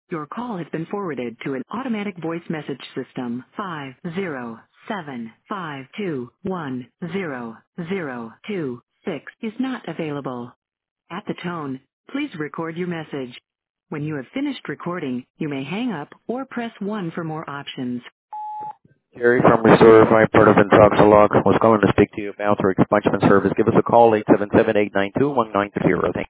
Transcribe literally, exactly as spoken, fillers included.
Your call has been forwarded to an automatic voice message system. Five zero seven five two one zero zero two six is not available. At the tone, please record your message. When you have finished recording, you may hang up or press one for more options. Jerry from Restore Five part of Intoxalog was calling to speak to you about our expungement service. Give us a call, eight seven seven, eight nine two, one nine zero. Thank you.